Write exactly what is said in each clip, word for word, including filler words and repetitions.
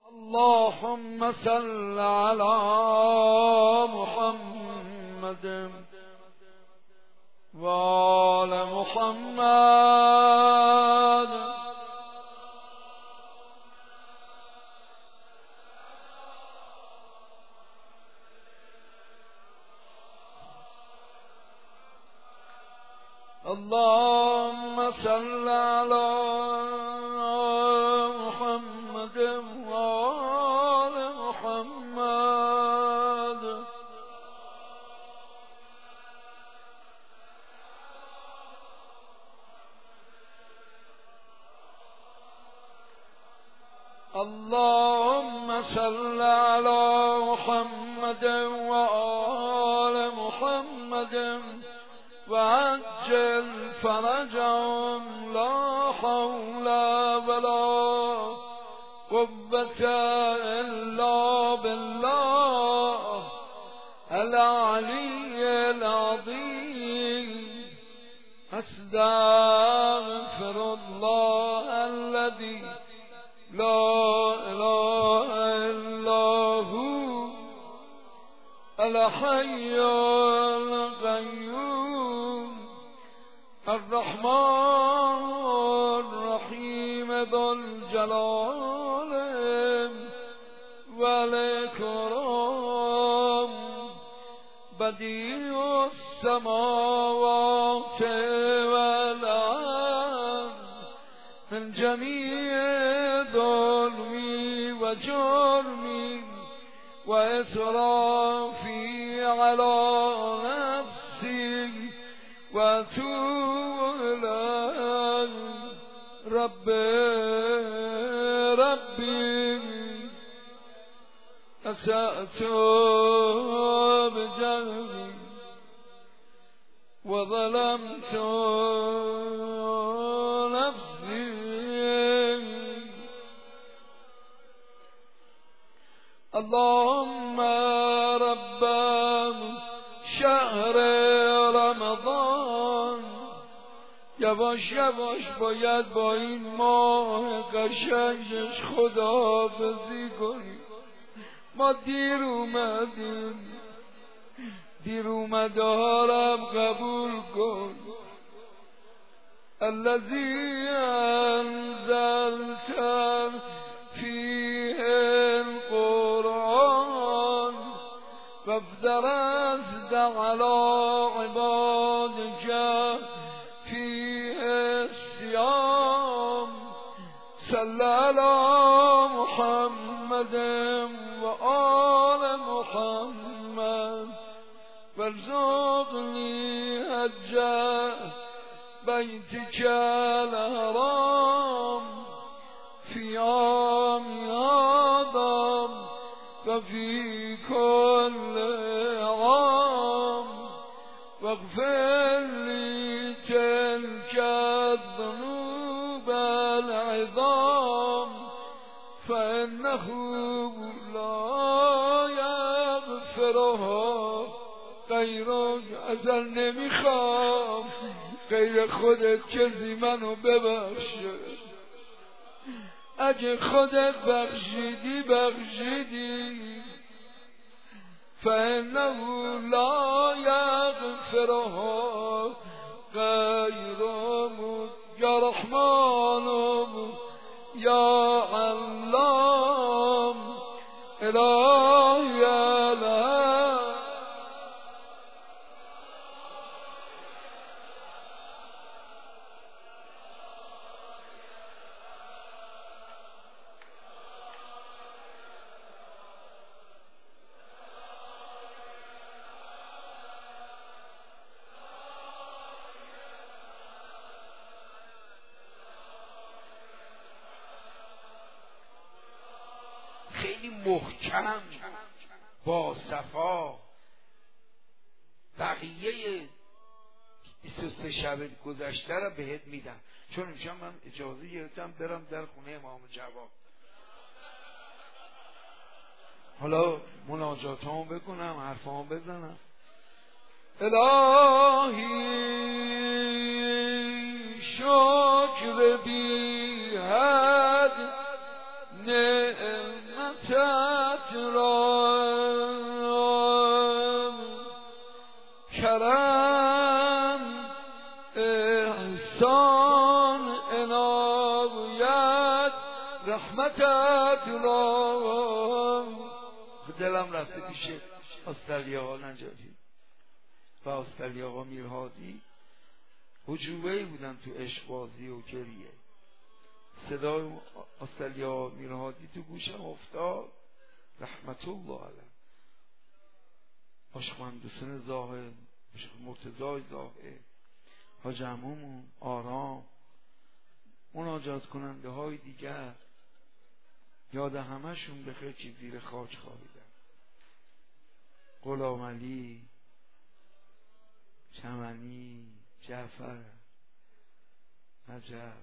اللهم صل على محمد وآل محمد. اللهم صل على محمد وآل محمد. اللهم صل على محمد وآل محمد وعجل فرجهم. لا حول ولا قوة إلا بالله العلي العظيم. أستغفر الله الذي لا إله إلا هو الحي القيوم الرحمن الرحيم ذو الجلال والإكرام بديع السماوات والأرض من جميع ظلمي وجرمي وإسرافي على نفسي وأتوب إليك. ربي ربي أسأت بجهلي وظلمت نفسي. اللهم رب شهر رمضان یواش یواش باید با این ماه قشنگش خداحافظی کنیم. ما دیر اومدیم، دیر اومده ها رب قبول کن. الذی انزلت فیه القرآن فافترست على عبادك فیه الصیام. صل علی محمد وآل محمد وارزقني حج بيتك الحرام في عام هذا وفي كل عام واغفر لي تلك الذنوب العظام فإنه لا یغفرها غیرک. ازل نمیخوام غیر خودت کسی منو ببخشه. اگه خودت بخشیدی بخشیدی. فإنه لا یغفرها غیرک. یا رحمان یا علام الهی الهی. خیلی محکم با صفا بقیه بیست و سه شب گذشته را بهت میدم، چون امشب من اجازه گرفتم برم در خونه امام جواد. حالا مناجاتامو بکنم، حرفامو بزنم. الهی شکر بی حد نعمت رحمتت را. دلم رفته پیش استالی آقا نجفی و استالی آقا میرهادی، هجوبه‌ای بودن تو عشق بازی و گریه. صدای استالی آقا میرهادی تو گوشم افتاد، رحمت الله علیه. عاشق مهندسان زاهد، عاشق مرتضای زاهد، حاج عمومون آرام، مناجات کننده های دیگر، یاد همشون بخیر که زیر خاک خوابیدن. غلام علی، چمنی، جعفر، عجب.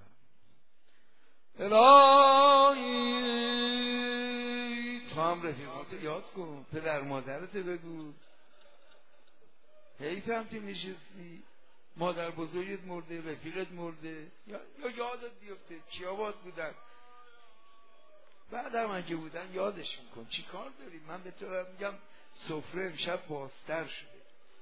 الهی تو هم رفیقاتو یاد کن، پدر مادرتو بگو. حیف هم که نشستی، مادر بزرگت مرده، رفیقت مرده، یا, یا یادت بیفته کیا باد بودن، بعد هم اگه بودن یادشون کن. چی کار داری؟ من به تو میگم سفره امشب بازتر شده.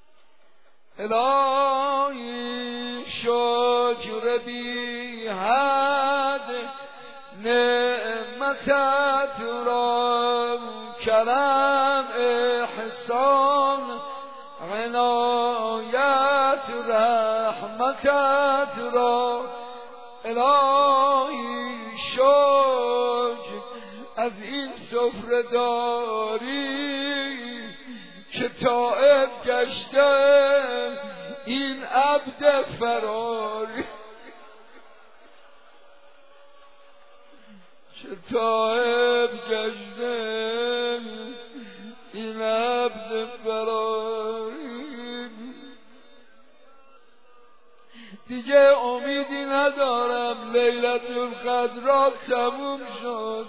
الهی شکر بی حد نعمتت را، کرم احسان عنایت رحمتت را. الهی شکر از این سفره داری که تائب گشته این عبد فراری، که تائب گشته این عبد فراری. دیگه امیدی ندارم، لیلت القدر را تموم شد،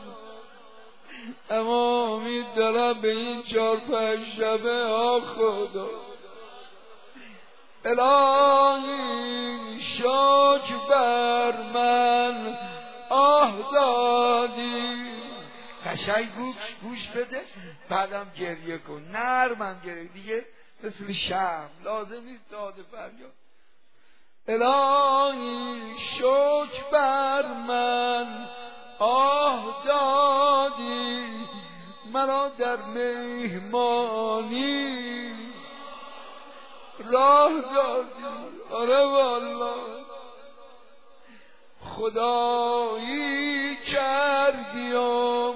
اما امید دارم به این چار پنج شبه ها خدا. الهی شکر بر من آه دادی. قشنگ گوش گوش بده، بعدم گریه کن، نرمم گریه دیگه، مثل شم لازم نیست داده فریاد. الهی شکر بر من آه دادی، مرا در مهمانی راه دادی. آره والله خدایی کردی و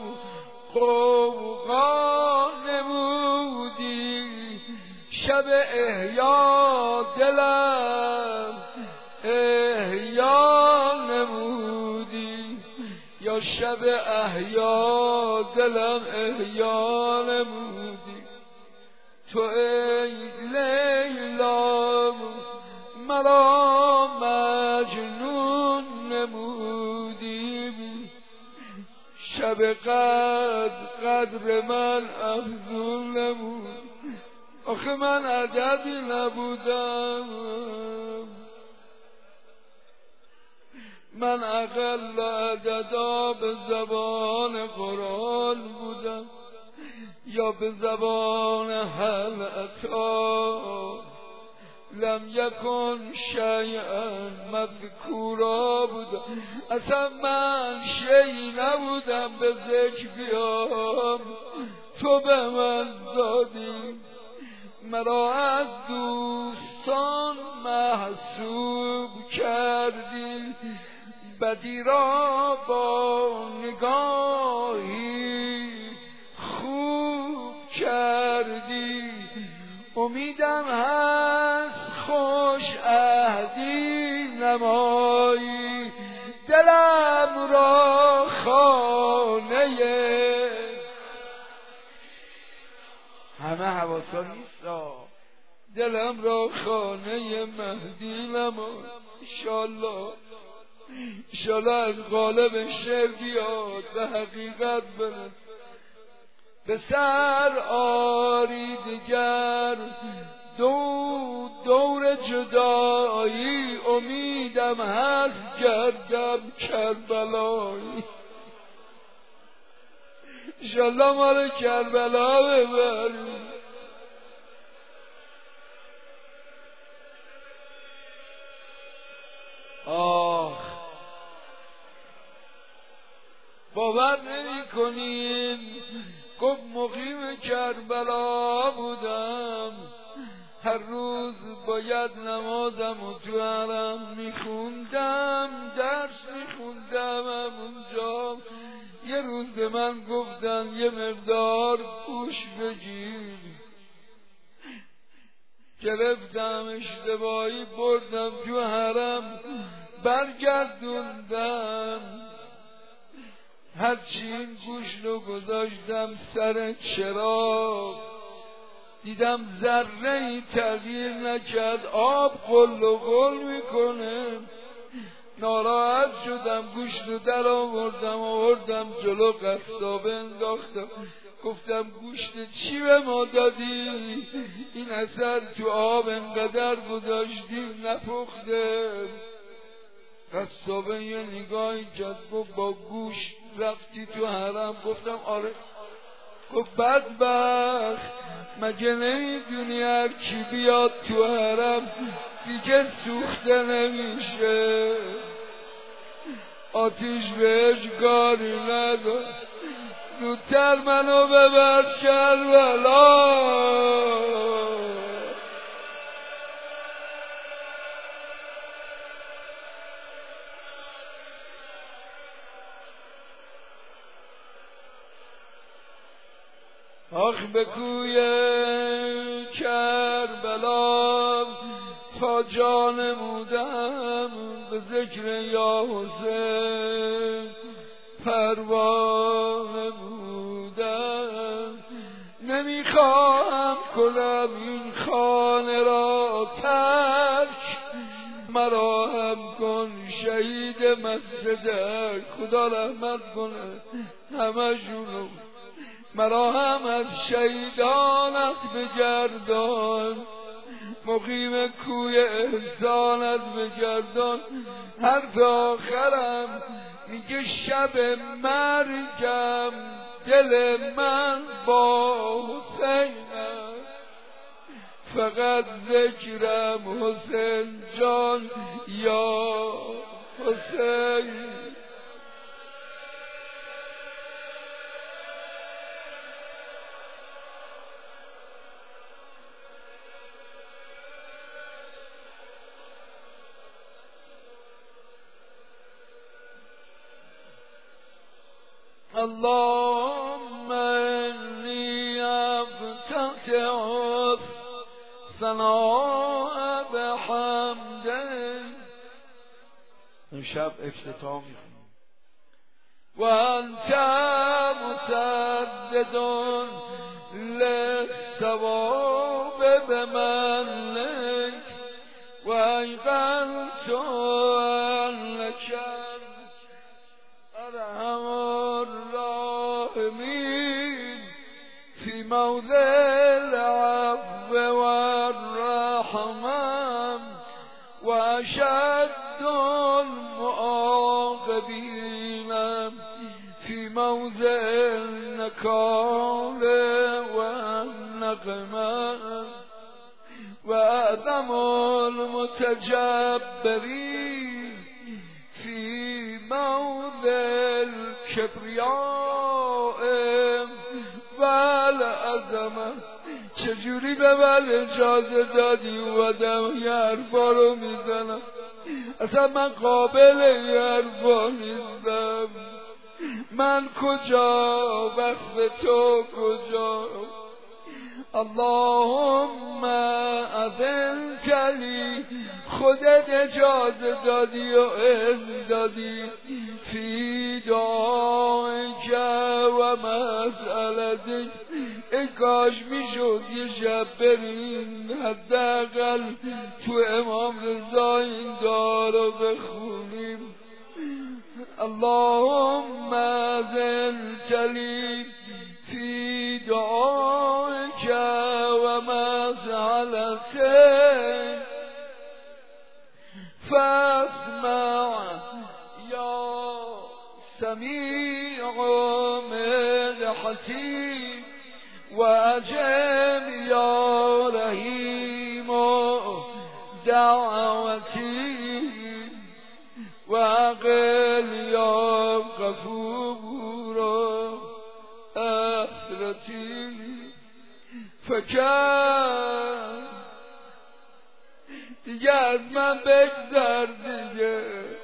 قوقا نمودی، شب احیا دلم احیا نمودی، یا شب احیا دلم احیا نمودی. تو ای لیلا مرا مجنون نمودی، شب قدر قدر من افزون نمود. آخه من عددی نبودم، من اقل عددا به زبان قرآن بودم یا به زبان هل اتی لم یکن شیئا مذکورا بودم. اصلا من شیئی نبودم به ذکر بیام، تو به من دادی. مرا از دوستان محسوب کردی، بدی را با نگاهی خوب کردی. امیدم هست خوش عهدی نمایی، دلم را خانه همه حواسا نیست، دلم را خانه مهدی نمای. انشالله انشالله از غالب شعر بیاد به حقیقت برس، به سر آری دیگر دو دور جدایی. امیدم هست گردم کربلایی، انشالله ما رو کربلا ببری. آخ بابا باور نمی کنین. گفت مقیم کربلا بودم، هر روز باید نمازم و تو حرم میخوندم، درس میخوندم همونجا. یه روز به من گفتن یه مقدار گوش بگیر، گرفتم اشتباهی بردم تو حرم، برگردوندم. هرچی این گوش رو گذاشتم سر چراغ، دیدم ذره ای تغییر نکرد، آب قل و قل میکنه. ناراحت شدم، گوشت رو در آوردم آوردم جلو قصابه انداختم. گفتم گوشت چی به ما دادی؟ این اثر تو آب انقدر گذاشتی نپخته. قصابه یه نگاهی کرد، گفت با گوشت رفتی تو حرم؟ گفتم آره. گفت بدبخت، مگه نمیدونی هر کی بیاد تو حرم دیگه سوخته نمیشه، آتیش بهش کاری نداره. زودتر منو ببر کربلا. آخ به کوی کربلا تا جان بودم، به ذکر یا حسین پروانه بودم. نمیخواهم کنم این خانه را ترک، مرا هم کن شهید مسجدک. خدا رحمت کنه همشونو، مرا هم از شهیدانت بگردان، مقیم کوی احسانت بگردان. حرف آخرم میگه شب مرگم دل من با حسینم، فقط ذکرم حسین جان یا حسین. اللهم إني أفتتح الثناء بحمدك. امشب افتتاح می‌کنیم. وأنت مسدد للثواب بمنك، وأيقنت أنك أرحم الراحمين في موضع العفو والرحمة، وأشد المعاقبين في موضع النكال والنقمة، وأعظم المتجبرين في موضع الكبرياء والعظمة. چجوری به من اجازه دادی اومدم یه حرفا رو میزنم؟ اصلا من قابل یه حرفا نیستم. من کجا؟ وصف تو کجا؟ اللهم اذنت لی، خودت اجازه دادی و اذن دادی فی دعایک و مسئلتک. ای کاش میشد یه شب بریم حداقل تو امام رضا این دعا رو بخونیم. اللهم اذنت لی فی دعایک و مسئلتک، فاسمع یا سمیع مدحتی، و اجب یا رحیم دعوتی، و عقل یا غفور فکر دیگه از من بگذر دیگه،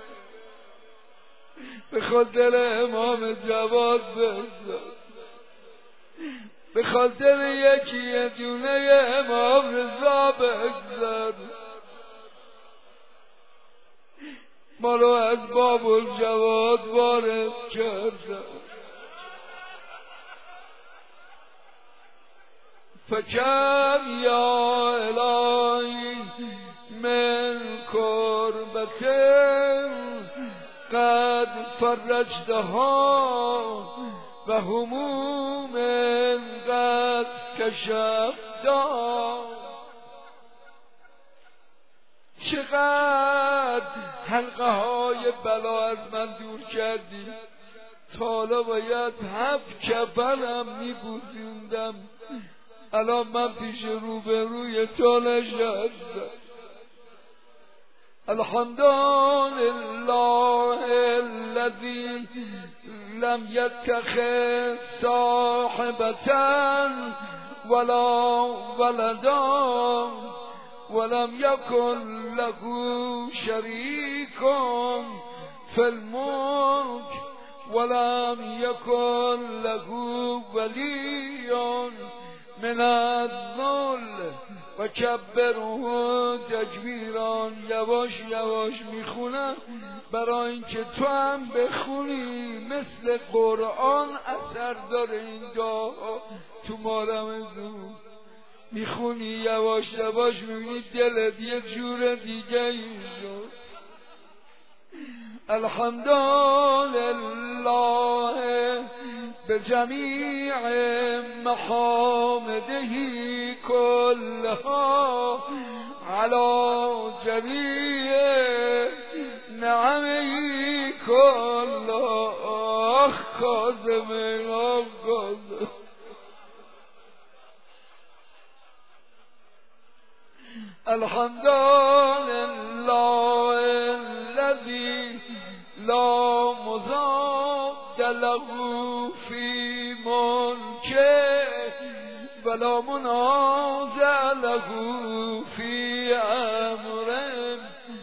به خاطر امام جواد بگذر، به خاطر یکی یه دونه امام رضا بگذر. ما رو از باب الجواد وارد کردن. فکم یا الهی من کربتم قد فرجتها و هموم قد کشفتها. چقدر حلقه های بلا از من دور کردی، تا حالا باید هفت کفنم میبوسیندم، الان من پیش روبروی تو نشستم. الحمدلله الذی لم یتخذ صاحبة ولا ولدا ولم یکن له شریک فی الملک ولم یکن له ولی من الذل و کبره تکبیرا. یواش یواش میخونم برای اینکه تو هم بخونی، مثل قرآن اثر داره این دعا. تو مارم زود میخونی یواش یواش میبینی دلت یه جور دیگه ای شد. الحمدلله بجمیع محامده کلها علی جمیع نعمه کلها. آخ کاظم آخ کاظم. الحمدلله الذی لا مضاد له فی ملکه ولا منازع له فی امره.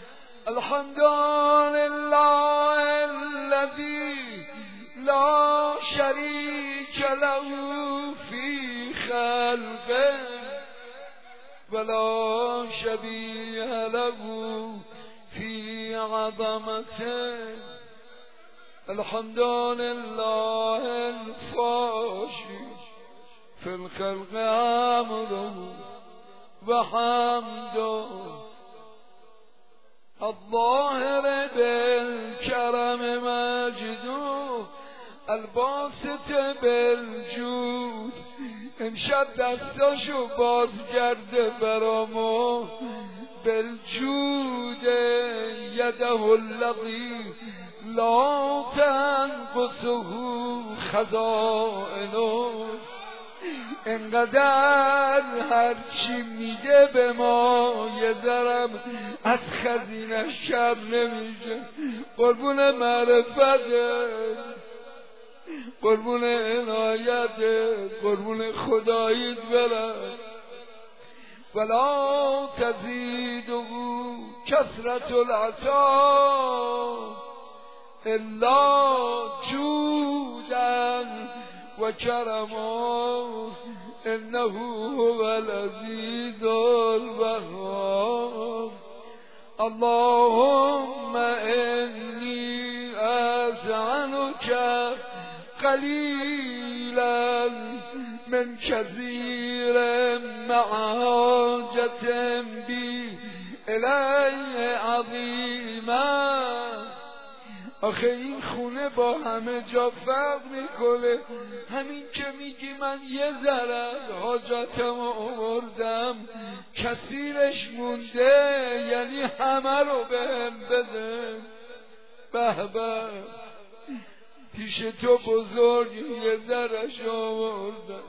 الحمدلله الذی لا شریک له فی خلقه ولا شبیه له فی عظمته. الحمدلله الفاشی فی الخلق امره و حمده. الظاهر بالکرم مجده الباسط بالجود. امشب دستاشو باز کرده برامو، بالجود یده الذی لا تنقصه خزائنه. انقدر هرچی میده به ما یه ذرم از خزینش کم نمیشه. قربون معرفته، قربون عنایته، قربون خداییت برم. ولا تزیده کثرت العطا الا جودا و کرما انه هو العزیز الوهاب. اللهم انی اذعنک قلیلا من کثیر مع حاجة بی الی عظیما. آخه این خونه با همه جا فرق میکنه. همین که میگی من یه ذره حاجتم آوردم کثیرش مونده، یعنی همه رو بهم بده. به به پیش تو بزرگ یه ذرهش آوردم.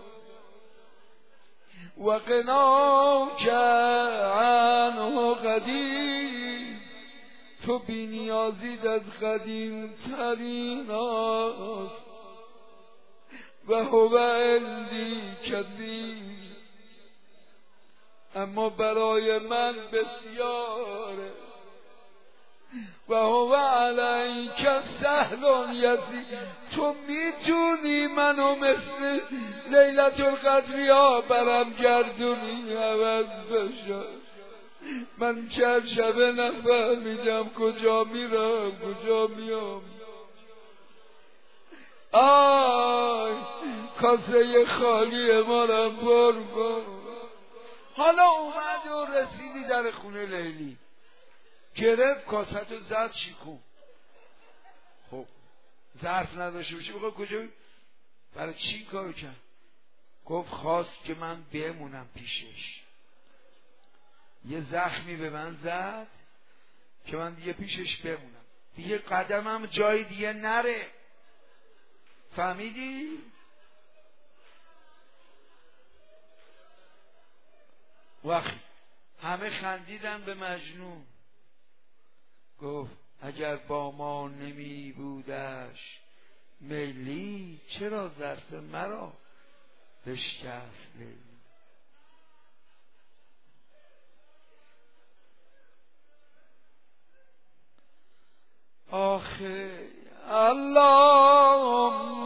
و قناک عنه قدیم، تو بی نیازید از قدیم ترین است. و هو عندی کثیر اما برای من بسیاره. و هو علیک سهل یسیر. تو میتونی منو مثل لیلت القدریا برم گردونی عوض بشه. من چند شبه نفهمیدم کجا میرم کجا میام. آی کاسه خالی ما رو پر کن. حالا اومد و رسیدی در خونه لیلی، گرفت کاستو زد شیکون. خب ظرف نداشته باشی بخواه کجا بید؟ برای چی کار کرد؟ گفت خواست که من بمونم پیشش، یه زخمی به من زد که من دیگه پیشش بمونم، دیگه قدمم جای دیگه نره. فهمیدی؟ وقت همه خندیدن به مجنون. گفت اگر با ما نمی بودش میلی، چرا ظرف مرا بشکست لیلی. آخه اللهم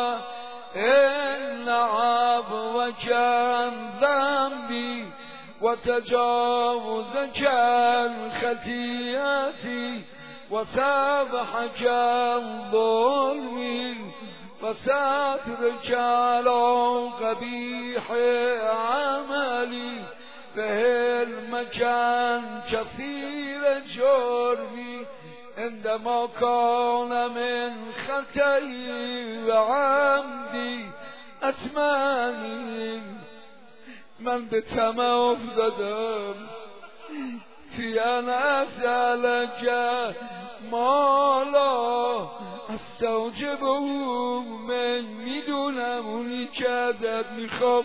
ان عفوك عن ذنبي وتجاوزك عن خطيئتي وسبحك عن ظلمي وسترك على قبيح عملي بحلمك عن كثير جرمي عندما كان من خطئي وعمدي أتمني. من به طمع افتادم فی ان اسألک ما لا استوجبه من، میدونم اونی که ازت میخوام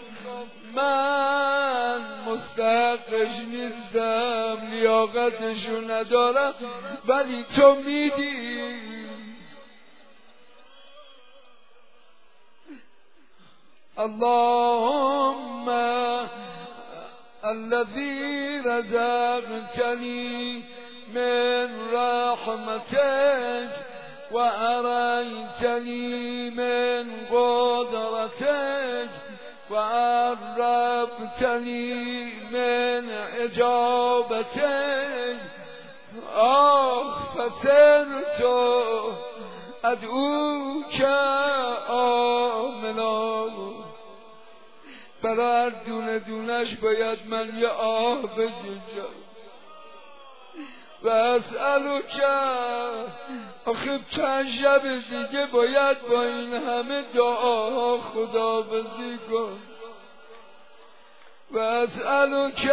من مستحقش نیستم، لیاقتشو ندارم، ولی تو میدی. اللهم الذي رزقتني من رحمتك وأريتني من قدرتك وعرفتني من إجابتك. آخ فصرت أدعوك آمنا. برای هر دونه دونش باید من یه آه بکشم. و اسألک، آخه چند شب دیگه باید با این همه دعاها خداحافظی کن. و اسألک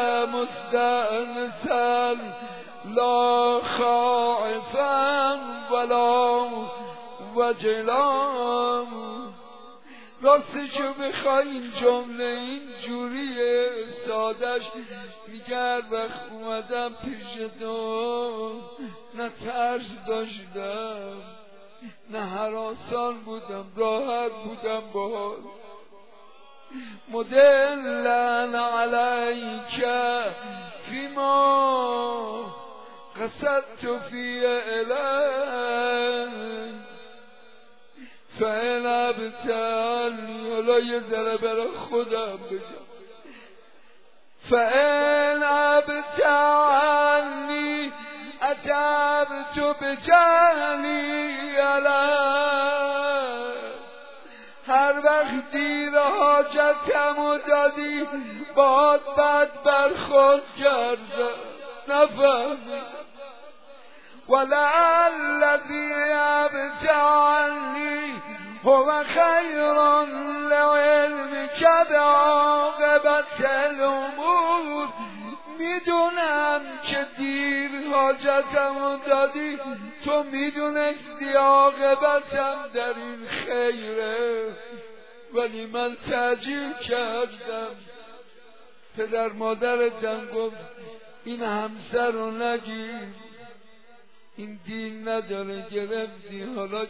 مستأنسا لا خائفا ولا وجلا. راستشو بخوای این جمله این جوریه سادش میگر وقت اومدم پیش تو نه ترس داشتم نه هراسان بودم، راحت بودم باهات. مدلن علیک فیما قصدت فی الیک فإن ابتلنی. حالا یه ذره برای خودم بگم. فإن ابتلنی اتبت بجهلی علیک. هر وقت دیر حاجتمو دادی باد بد برخورد کردم نفهمی. ولعل الذی ابتلنی هو خیر لعلمک بعاقبت الامور. میدونم که دیر حاجتمو دادی، تو میدونستی عاقبتم در این خیره، ولی من تعجیل کردم. پدر مادرتم گفت این همسر رو نگیر، این دین نداره، گرفتی، حالا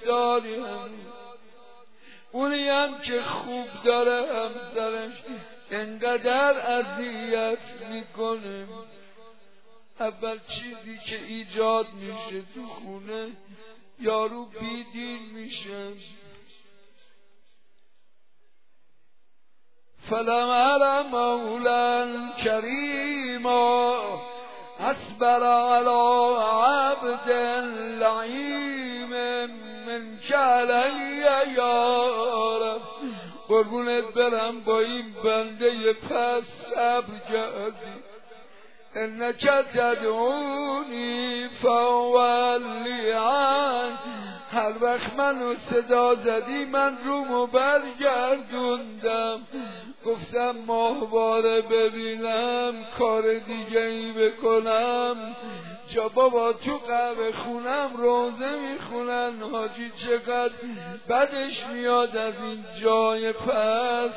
گرفتاری هم. اونی هم که خوب داره همسرش انقدر اذیت میکنه. اول چیزی که ایجاد میشه تو خونه، یارو بیدین میشه. فلم علی مولا کریما اصبر علی عبد لعیم من کلی یارب. قربونت برم با این بنده پس صبر کردی. انک تدعونی فولی عن، هر وقت منو صدا زدی من رومو برگردوندم، گفتم ماهواره ببینم کار دیگه ای بکنم. جا بابا تو قهوه خونم روزه میخونن، حاجی چقدر بدش میاد از این جای پس.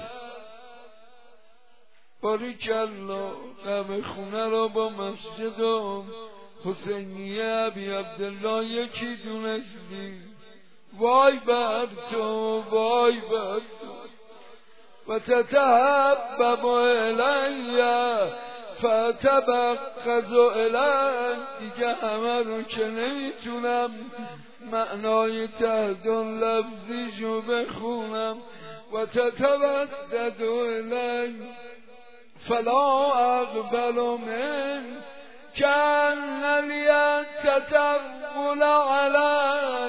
باریکالله قهوه خونه رو با مسجد و حسینیه ابی عبدالله یکی دونستی. وای بر تو، وای بر تو. و تتحبب الیه فتبغض الیه. دیگه همه رو که نمیتونم معنای تحت لفظیشو بخونم. و تتودد الیه فلا اقبل من کان لیتطول علی.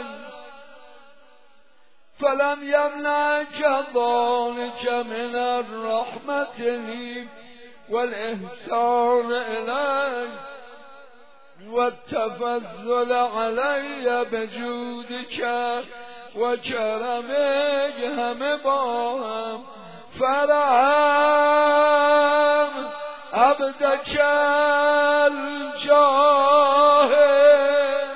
فلم یمنعک ذلک من الرحمة لی والاحسان الی والتفضل علی بجودک و کرمک. همه با هم فرحم عبدک الجاهل.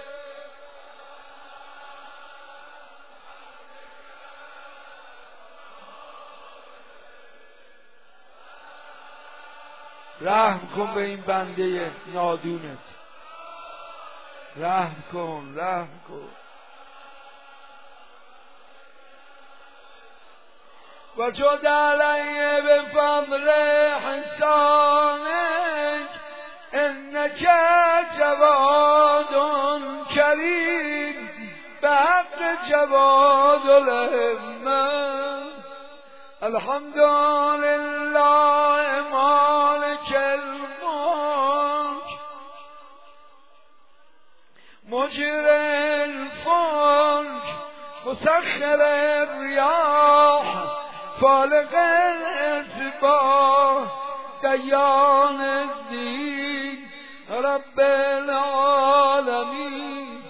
رحم کن به این بنده نادونت، رحم کن، رحم کن. و جد علیه بفضل حسانک انک جواد کریم. به حق جواد الهمه. الحمدلله مالک الملک مجری الفلک مسخر الریاح فالق الاصباح دیان الدین رب العالمین.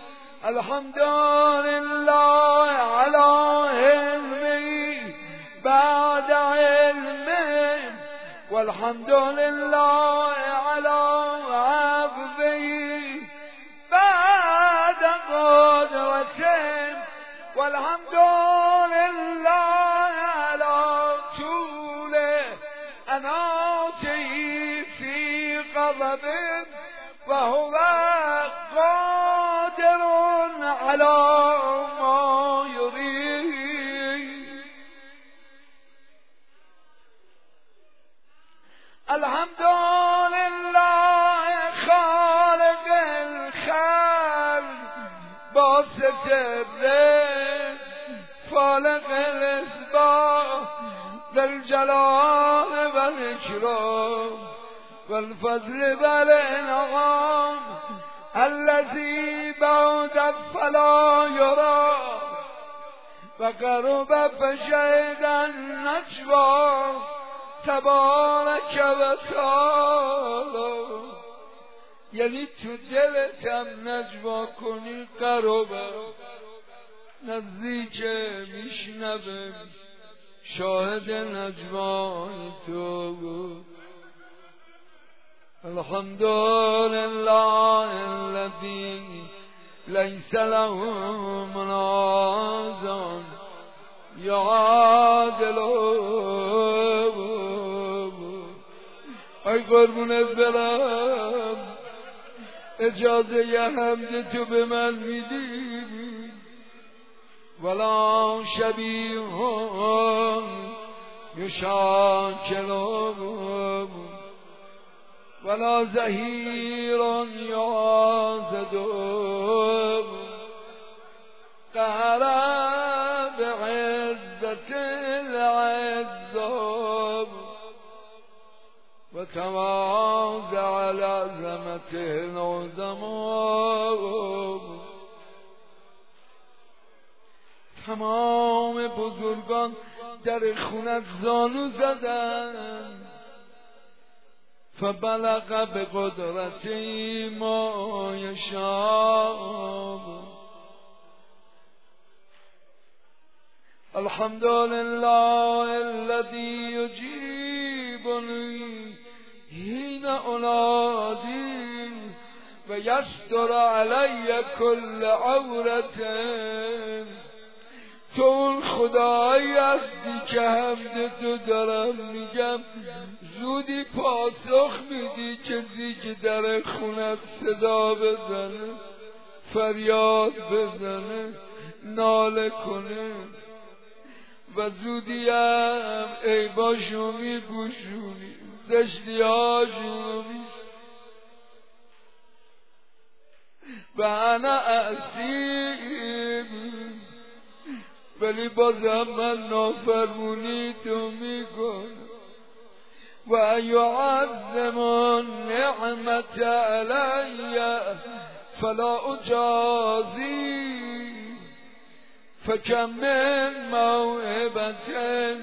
الحمدلله علی علمی بعد علمی والحمدلله علی عفوی بعد قدرتی والحمدلله علی طول اناتی فی غضب و هو قادر علی ما یرید. الحمدلله خالق الخلق باسط الرزق فالق الاصباح ذوالجلال والاکرام والفضل والانعام الذي بعد فلا يرى و قرب فشهد النجوى تبارک و تعالی. یعنی تو دلتم نجوا کنی قربه نزدیک میشنوه شاهد نجوای تو. الحمدلله الذی لیس له منازع یعادل. ای قربونت برم اجازه ی حمد تو به من میدی. ولا شبیه یشاکلهم ولا زهیر یازدهم قهر بعزة العزام وتواضع لعظمة العظماء. تمام بزرگان در خونت زانو زدن فبلغ بقدرتی ما یشاء. الحمد لله الذي يجيبني حين أنادي ويستر علي كل عورة. تو اون خدایی هستی که حمد تو دارم میگم، زودی پاسخ میدی کسی که در خونت صدا بزنه، فریاد بزنه، ناله کنه و زودی هم عیباشو میپوشونی، زشتیاشو میپوشونی. و انا اعصیم ولی بازم من نافرمونی تو میکنم. و یعظم النعمت علی فلا اجازی فکم من موهبة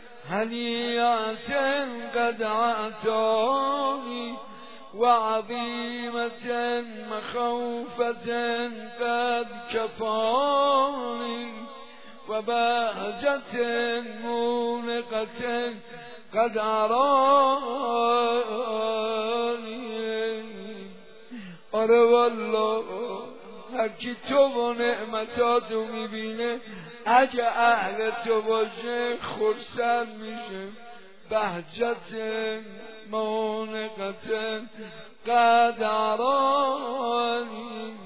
هنیئة قد اعطانی و عظیمة مخوفة قد کفانی و بهجة مونقة قد ارانی. آره والله هر کی تو و نعمتاتو میبینه اگه اهل تو باشه خرسند میشه. بهجت مونقت قد ارانی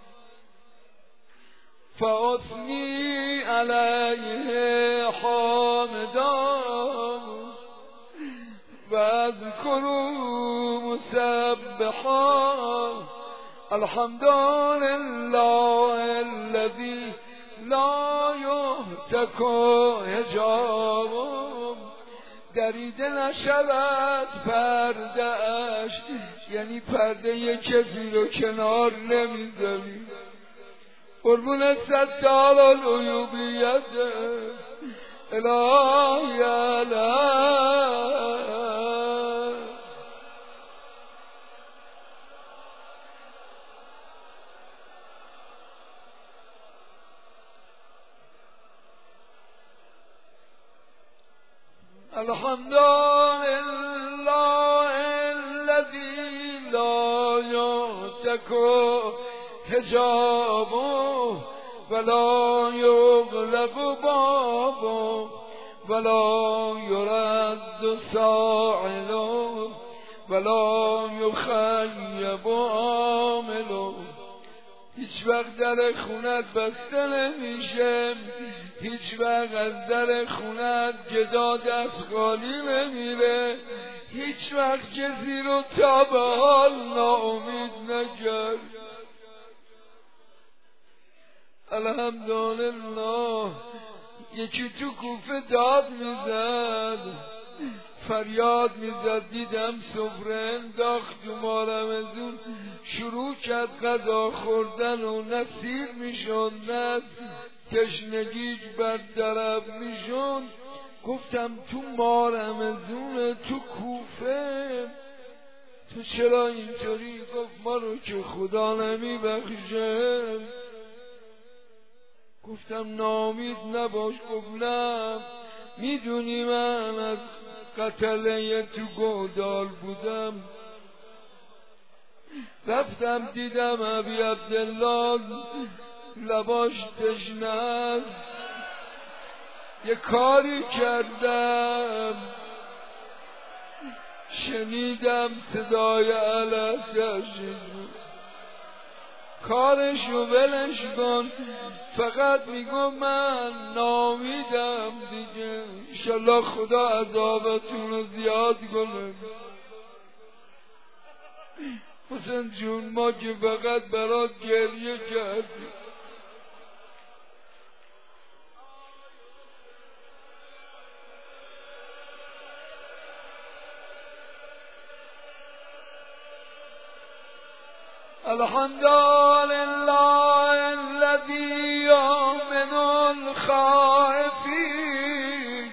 فاثنی علیه حامدان و اذکروا مسبحا. الحمد لله الذي لا یهتک حجاب. دریده نشود پرده اش، یعنی پرده کسی رو کنار نمیذاری. قربون ستار العیوبیت الهی علیه. الحمد لله الذي لا یهتک حجابه ولا یغلق بابه ولا یرد سائله ولا یخیب عامله. هیچ وقت در خونت بسته نمیشه، هیچ وقت از در خونت گدا دست خالی نمیره، هیچ وقت کسی رو تا به حال ناامید نکرد. الحمدلله. یکی تو کوفه داد میزد، فریاد میزد، دیدم سفره انداخت تو مارمزون، شروع کرد غذا خوردن و نصیر میشد، نه تشنگیش برطرف میشد. گفتم تو مارمزون تو کوفه تو چرا اینطوری؟ گفت ما رو که خدا نمیبخشه. گفتم ناامید نباش. گفت نه میدونی من از قتله تو گودال بودم، رفتم دیدم ابی عبدالله لباش تشنه است، یه کاری کردم، شنیدم صدای علتش، کارشو ولش کن، فقط میگم من نامیدم دیگه، انشالله خدا عذابتون رو زیاد کنه. حسین جون ما که فقط برات گریه کردیم. الحمد لله الذي يؤمن الخائفين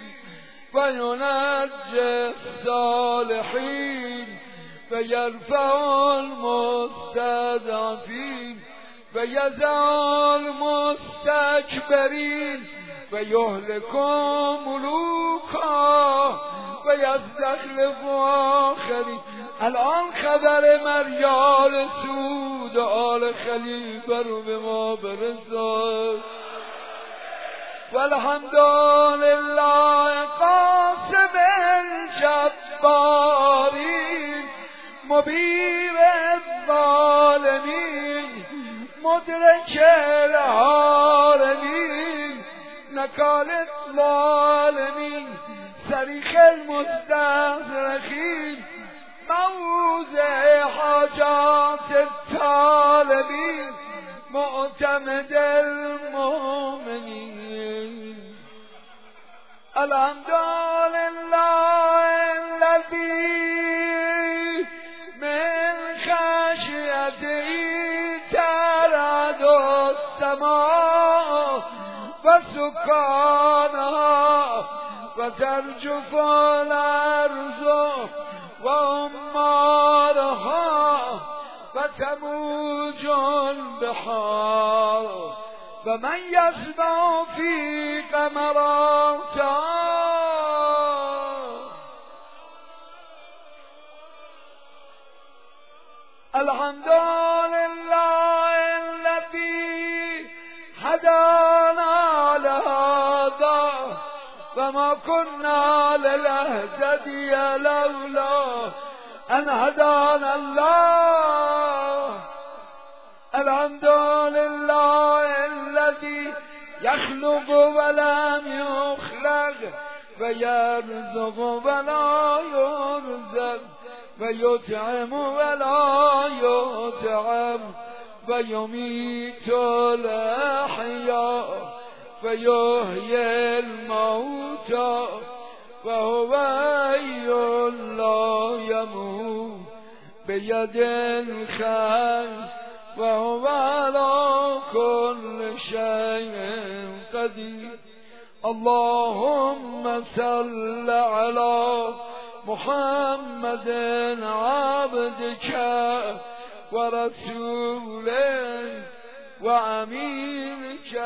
وينجي الصالحين ويرفع المستضعفين ويزع المستكبرين ويهلك ملوكا ويستخلف آخرين. الان خبر مریال سود و آل خلیفه رو به ما برساد. والحمد لله قاسم الجبارین مبیر الظالمین مدرک العالمین نکال الظالمین صریخ المستضعفین موضع حاجات الطالبین معتمد المؤمنین. الحمد لله الذي من خشيته ترعد السماء وسكانها وترجف الأرض وأمارها وتموج البحار ومن يسبح في قمراتها. الحمد لله الذي هدانا لهذا وما كنا لنهتدي لولا أن هدانا الله. الحمد لله الذي يخلق ولم يخلق ويرزق ولا يرزق ويطعم ولا يطعم ويميت الأحياء ويحيي الموتى وهو حي لا يموت بيده الخير وهو على كل شيء قدير. اللهم صل على محمد عبدك ورسولك وأمينك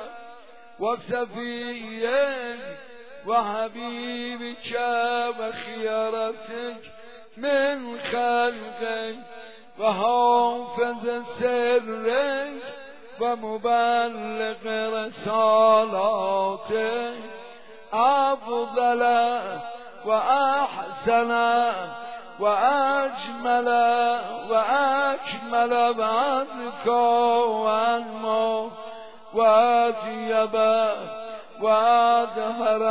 وصفيك وحبيبك وخيرتك من خلقك وحافظ سرك ومبلغ رسالاتك أفضل وأحسن وأجمل وأكمل وأزكى وأنمى وأطيب وأظهر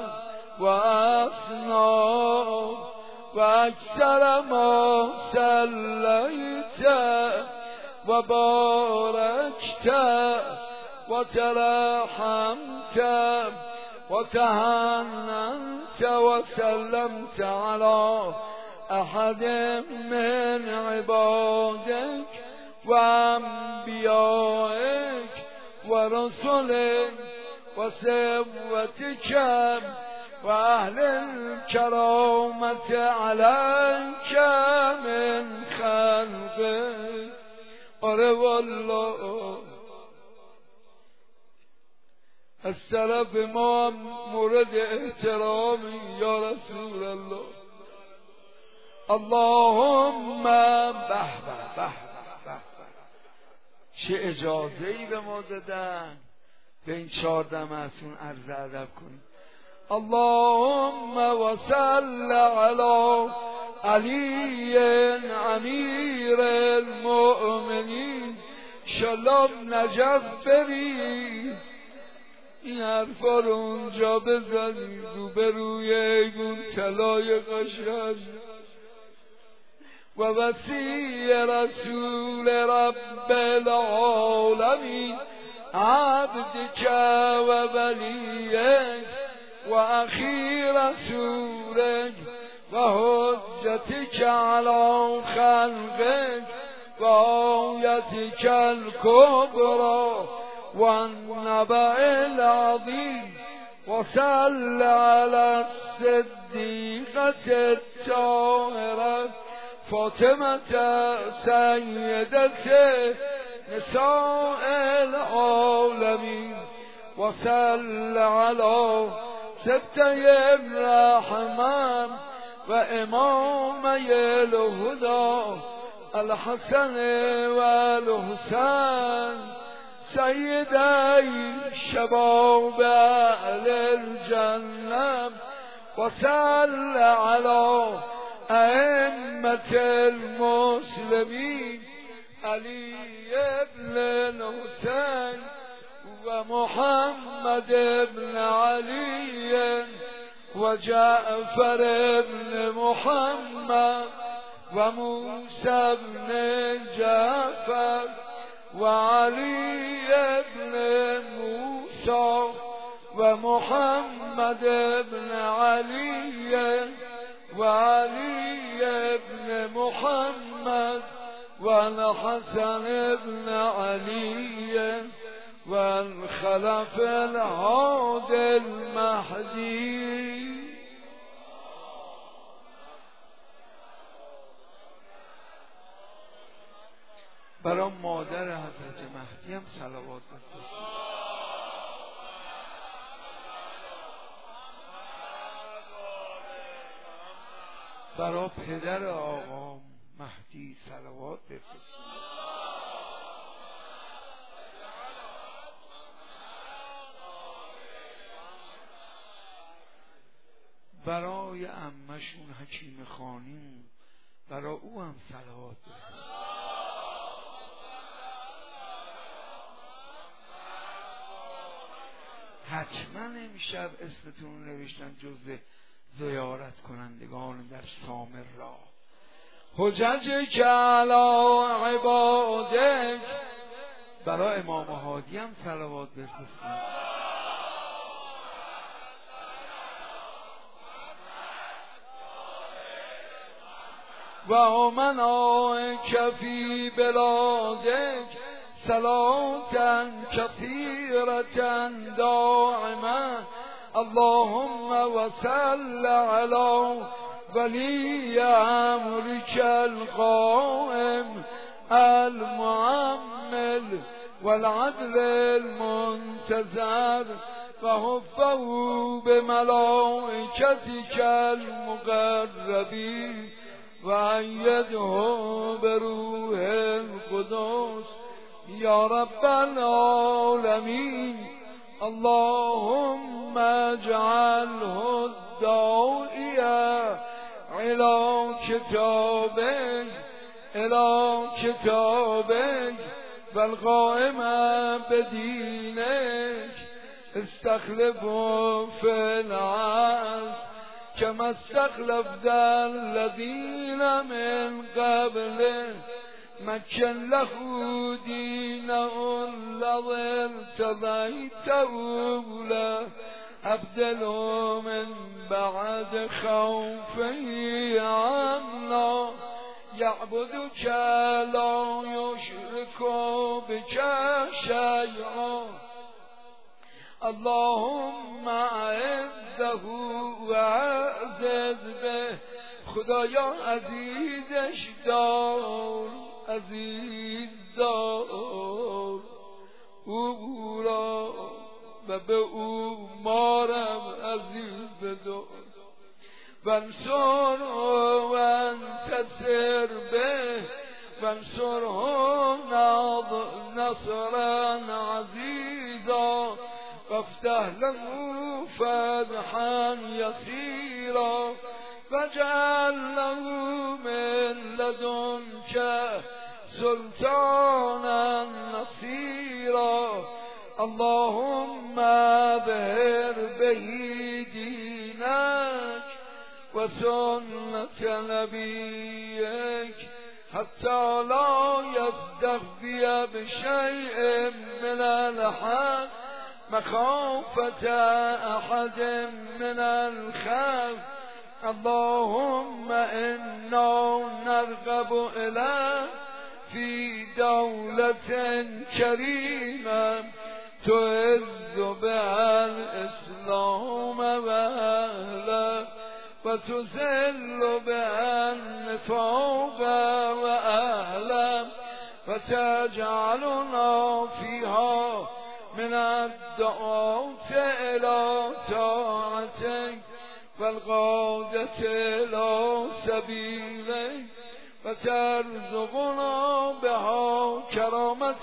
وأصنع وأكثر ما صليت وباركت وترحمت وتهننت وسلمت على أحد من عبادك وأنبيائك ورسلك وصفوتك وأهل الكرامة عليك من خلقك. آره والله از طرف ما مورد احترامی یا رسول الله. اللهم به به به به چه اجازه‌ای به ما دادن به این چهارده معصوم عرض ادب کنیم. اللهم وصل علی علی امیر المؤمنین. انشالله نجف بریم این حرفا رو اونجا بزنی روبروی ایگون طلای قشنگ و وصی رسول رب العالمین عبدک و ولیک و اخی رسولک و حجتک علی خلقک و آیتک الکبری و النبأ العظیم و صل علی الصدیقة الطاهرة فاطمة سیدة نساء العالمین و صل علی سبطي الرحمن و امامی الهدى الحسن و الحسین سیدی شباب اهل الجنة و صل علی ائمة المسلمین علی ابن الحسین و محمد ابن علی و جعفر ابن محمد و موسی ابن جعفر و علی ابن موسی و محمد ابن علی و علی ابن محمد و الحسن ابن علی و الخلف الهادی المهدی. برای مادر حضرت مهدی هم صلوات بفرستید. برای پدر آقا مهدی صلوات بفرستید. برای عمشون حکیم خانی، برای او هم صلوات بفرستید. حتما امشب اسمتون نوشتن جز زیارت کنندگان در سامرا. حجج کلا عبادک، برای امام هادی هم صلوات بفرستید. و امنائک فی بلادک صلاة كثيرة دائمة اللهم وصل على ولي أمرك القائم المعمل والعدل المنتظر وحفه بملائكتك المقربين وأيده بروح القدس یا رب العالمین. اللهم اجعله الداعیه الى کتابک الى کتابک والقائم بدینک استخلفه فی الارض كما استخلفت الذين من قبله مكن له دينه الذي ارتضيته له أبدله من بعد خوفه عنا يعبدك لا يشرك بك شيئا اللهم اعزه و اعزز به. خدایا عزیزش دار عزیز دار او را و به او مارم عزیز بدار وانصر و انتصر به وانصره نصرا عزیزا وافتح له فتحا يسيرا واجعل له من لدنك سلطانا نصيرا اللهم اظهر به دینک و سنت نبیک حتی لا یستخفی بشیء من الحق مخافت احد من الخلق. اللهم انا نرغب الیک فی دولت کریمه تعز بها الاسلام و اهله و تذل بها النفاق و اهله و تجعلنا فیها من الدعاة الى طاعتک والقادة الى سبیلک و ترزقنا بها کرامت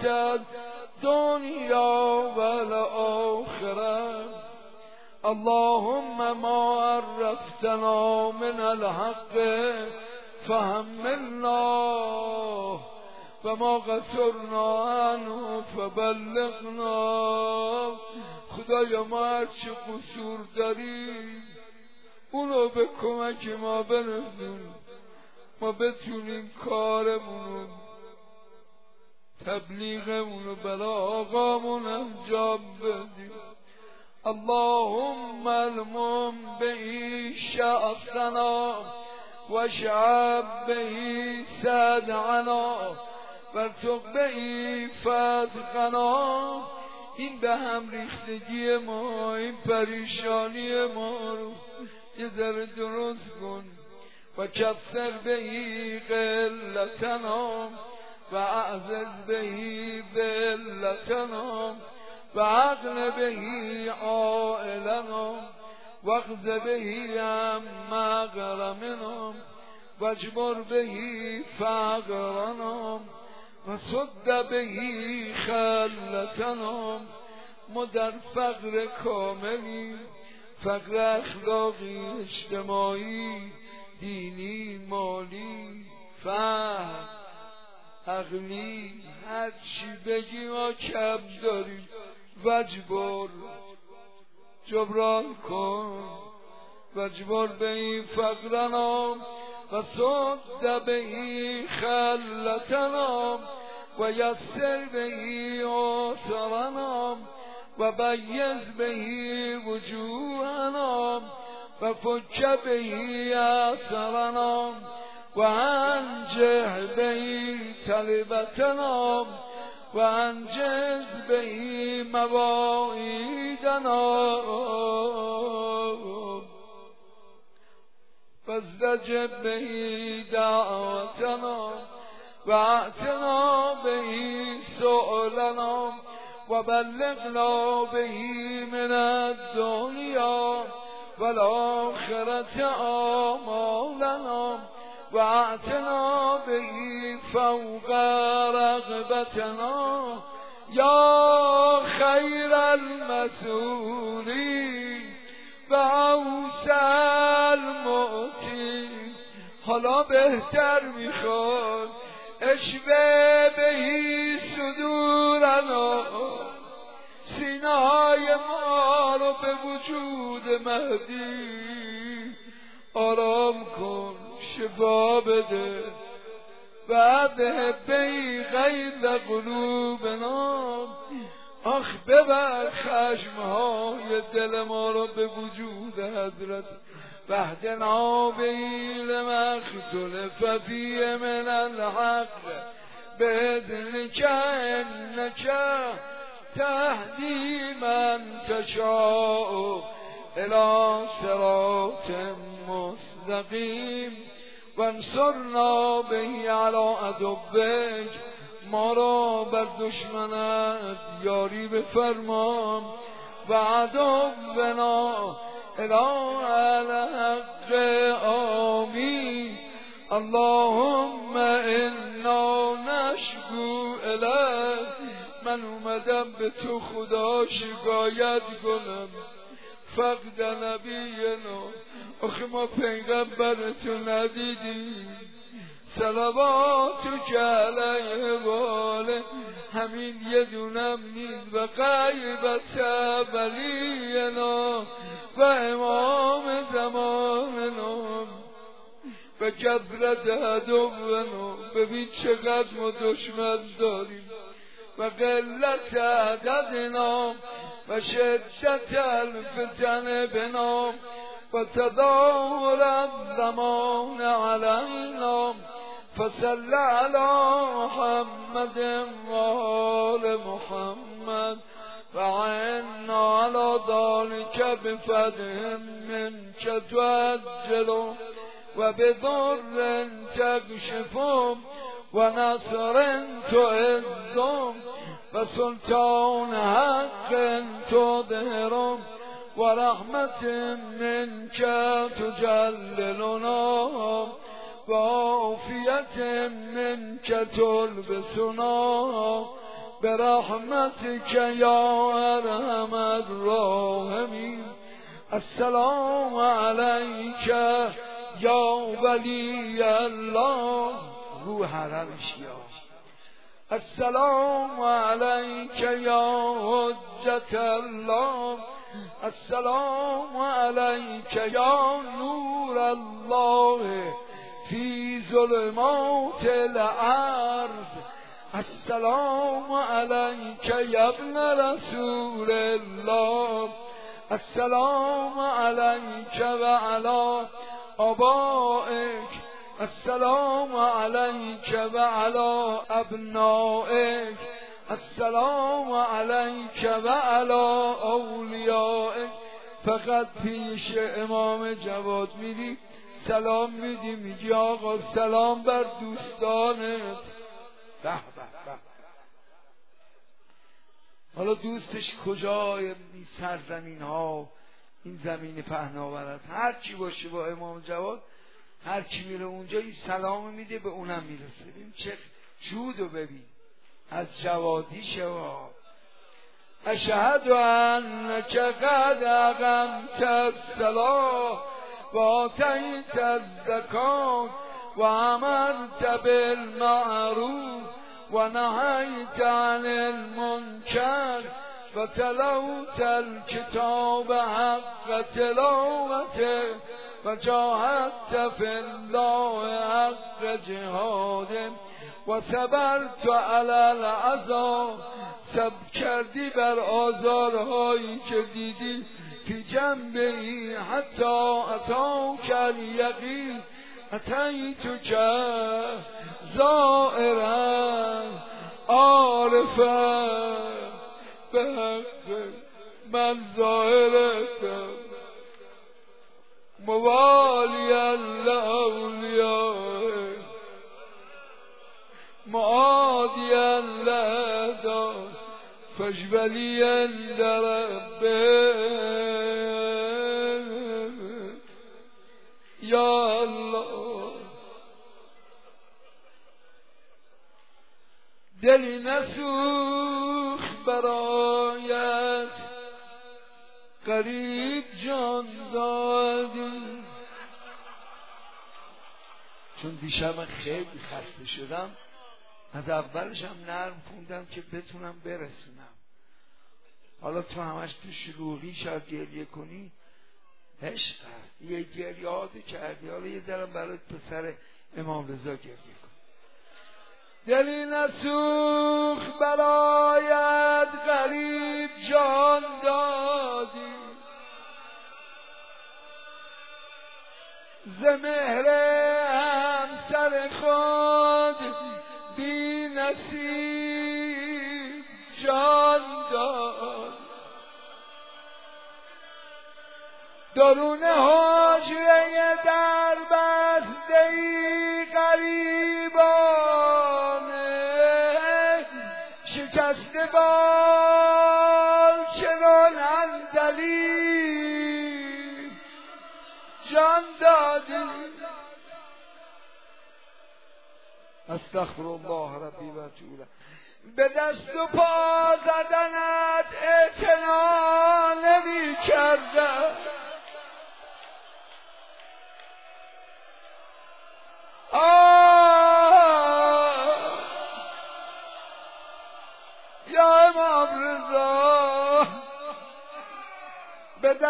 الدنیا والآخرة. اللهم ما عرفتنا من الحق فحملنا و ما قصرنا عنه فبلغنا. خدایا ما هرچی قصور داریم اونو به کمک ما برسون، ما بتونیم کارمونو تبلیغمونو برای آقامون انجام بدیم. اللهم المم به شعثنا و شعب به صدعنا ورتق به فتقنا. این به هم ریختگی ما، این پریشانی ما رو یه ذره درست کن. و کثر بهی قلتنا و اعزز بهی ذلتنا و عقل بهی عائلنا و اخذ بهی هم مغرمنا و اجبر بهی فقرنا و صد بهی خلتنا. ما در فقر کاملی، فقر اخلاقی، اجتماعی، دینی، مالی، فهم، عقلی، هر چی بگی ما کم داریم. وجبر جبران کن، وجبر به این فقرنا و صد به این خلتنا و یسر به این آسرنا و بیز به این وجوهنا و فک بهی اثرنا و انجح بهی طلبتنا و انجز بهی مواعیدنا و ازدجب بهی دعوتنا و اعتنا بهی سؤلنا و بلغنا بهی من الدنیا والآخرة آمالنا و اعتنا بهی فوق رغبتنا یا خیر المسئولین و اوسع المعطین. حالا بهتر میخواد اشبه بهی صدورنا، سینه های ما رو به وجود مهدی آرام کن، شفا بده. بعد بی غیر قلوبنا، آخ ببر خشمهای دل ما رو به وجود حضرت. وحدنا بیل مختلف فیه من الحق بإذنک انک تهدی من تشاء الی صراط مستقیم وانصرنا به علی عدوک. ما را بر دشمنت یاری بفرما و عدونا الی الحق. آمین. اللهم انا نشکو الیک. من اومدم به تو خدا شکایت کنم فقد نبینا. آخه ما پیغمبرتو ندیدیم. صلواتک علیه و آله. همین یه دونم نیز و غیبت ولینا و امام زماننا و کثرت عدونا. ببین چقدر ما دشمن داریم و قلت عددنا و شدت الفتن بنا و تداول الزمان علینا فصل علی محمد و آل محمد و عنا علی ذلک بفضل منک تعجل و بضر تکشف و نصر تعز و سلطان حق تظهر و رحمت منک تجللنا و عافیت منک تلبسنا برحمتک یا ارحم الراحمین. السلام علیک یا ولی الله رو حرمش یا. السلام علیک یا حجت الله. السلام علیک یا نور الله فی ظلمات الارض. السلام علیک یا ابن رسول الله. السلام علیک و علی آبائک. السلام علیک و علی ابنائک. السلام علیک و علی اولیائک. فقط پیش امام جواد میری سلام میدی، میگی آقا سلام بر دوستانت. به به به. حالا دوستش کجای این سرزمین ها، این زمین پهناور است، هر چی باشه با امام جواد هر کی میره اونجا این سلام میده، به اونم میرسه. ببین چه جودو ببین از جوادی شوا. اشهد انک قد اقمت الصلاة و آتیت الزکاة و امرت بالمعروف و نهیت عن المنکر و تلوت الکتاب حق تلاوته و جاهدت فی الله حق جهاده و صبرت علی العذاب. صبر کردی بر آزارهایی که دیدی فی جنبی حتی اتاک الیقین. اتیتک زائرا عارفا به حق من ظاهرتم موالیا لاولیاء معادیا لاعداء فاجبلیا لربه. یا الله دلی نسوخ برایت غریب جان دادی. چون دیشب من خیلی خسته شدم، از اولش هم نرم خوندم که بتونم برسونم. حالا تو همش تو شلوغی شاید گریه کنی، عشق هست، یه گریادی کردی، حالا یه ذره برای پسر امام رضا گریه کن. دلی نسوخ برایت غریب جان دادی، ز مهر همسر خود بی نصیب جان داد. درون حجره در بسته ای غریبانه، شکسته بال چنان اندلی جان دادی. استغفر الله ربی و اتوب. به دست و پا زدنت اعتنا نمی کردم،